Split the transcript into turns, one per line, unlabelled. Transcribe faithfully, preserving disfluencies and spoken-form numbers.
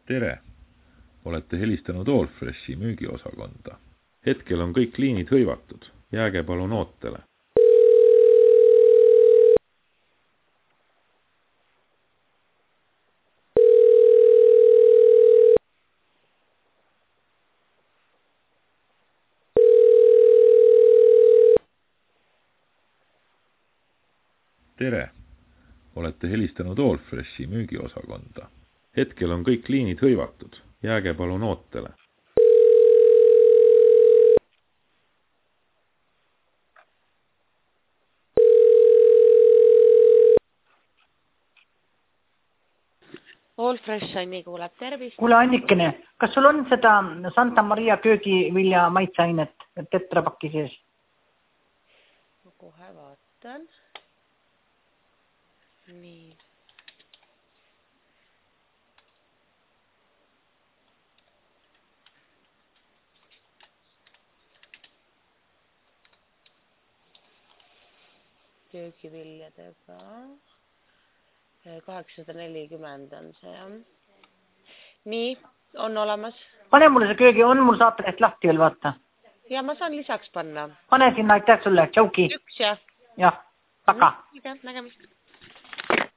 Tere! Olete helistanud Allfreshi müügiosakonda. Hetkel on kõik liinid hõivatud. Jääge palun ootele. Tere! Olete helistanud Allfreshi müügiosakonda. Hetkel on kõik liinid hõivatud. Jääge palun ootele.
Allfresh Anni kuuleb, tervist.
Kuule Annikene, kas sul on seda Santa Maria köögivilja maitseainet tetrapakki sees?
Ma kohe vaatan. Nii. Köögiviljadega kaheksasada nelikümmend on see. Nii, on olemas.
Pane mulle see köögi, on mul saateleht lahti veel, vaata.
Ja ma saan lisaks panna.
Pane sinna, aitäh sulle, tšauki.
Üks ja.
Jah, paka.
Nägemist.